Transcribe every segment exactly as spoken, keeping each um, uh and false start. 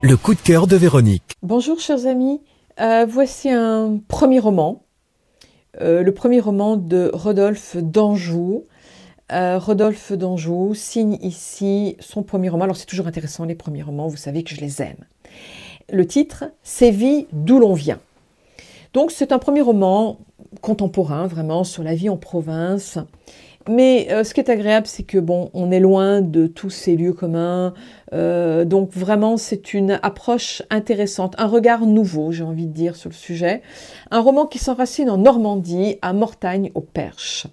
Le coup de cœur de Véronique. Bonjour chers amis, Euh, voici un premier roman, euh, le premier roman de Rodolphe d'Anjou. Euh, Rodolphe d'Anjou signe ici son premier roman. Alors c'est toujours intéressant les premiers romans, vous savez que je les aime. Le titre, Séville d'où l'on vient. Donc c'est un premier roman contemporain vraiment sur la vie en province. Mais euh, ce qui est agréable, c'est que bon, on est loin de tous ces lieux communs. Euh, donc vraiment, c'est une approche intéressante, un regard nouveau, j'ai envie de dire, sur le sujet. Un roman qui s'enracine en Normandie, à Mortagne au Perche.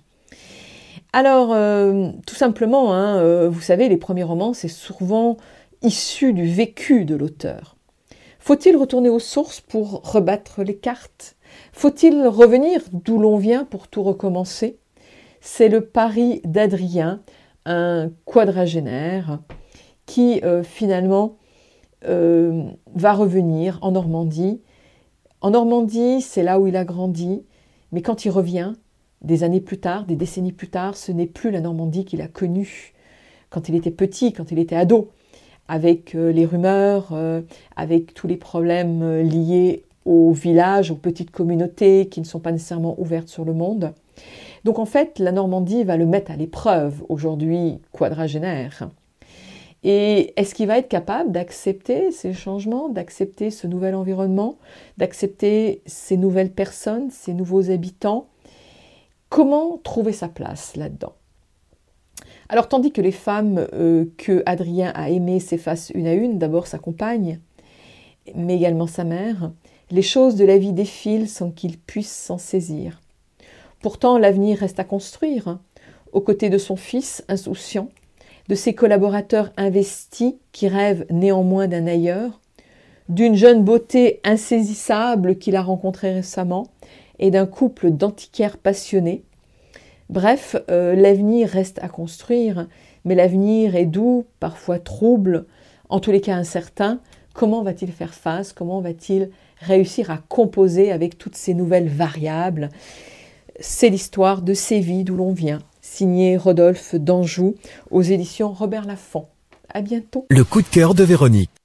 Alors, euh, tout simplement, hein, euh, vous savez, les premiers romans, c'est souvent issu du vécu de l'auteur. Faut-il retourner aux sources pour rebattre les cartes? Faut-il revenir d'où l'on vient pour tout recommencer? C'est le pari d'Adrien, un quadragénaire, qui euh, finalement euh, va revenir en Normandie. En Normandie, c'est là où il a grandi, mais quand il revient, des années plus tard, des décennies plus tard, ce n'est plus la Normandie qu'il a connue quand il était petit, quand il était ado, avec euh, les rumeurs, euh, avec tous les problèmes euh, liés aux villages, aux petites communautés qui ne sont pas nécessairement ouvertes sur le monde. Donc en fait, la Normandie va le mettre à l'épreuve, aujourd'hui quadragénaire. Et est-ce qu'il va être capable d'accepter ces changements, d'accepter ce nouvel environnement, d'accepter ces nouvelles personnes, ces nouveaux habitants? Comment trouver sa place là-dedans? Alors tandis que les femmes euh, que Adrien a aimées s'effacent une à une, d'abord sa compagne, mais également sa mère, les choses de la vie défilent sans qu'il puisse s'en saisir. Pourtant, l'avenir reste à construire, aux côtés de son fils insouciant, de ses collaborateurs investis qui rêvent néanmoins d'un ailleurs, d'une jeune beauté insaisissable qu'il a rencontrée récemment et d'un couple d'antiquaires passionnés. Bref, euh, l'avenir reste à construire, mais l'avenir est doux, parfois trouble, en tous les cas incertain. Comment va-t-il faire face? Comment va-t-il réussir à composer avec toutes ces nouvelles variables? C'est l'histoire de Séville d'où l'on vient, signé Rodolphe d'Anjou aux éditions Robert Laffont. À bientôt. Le coup de cœur de Véronique.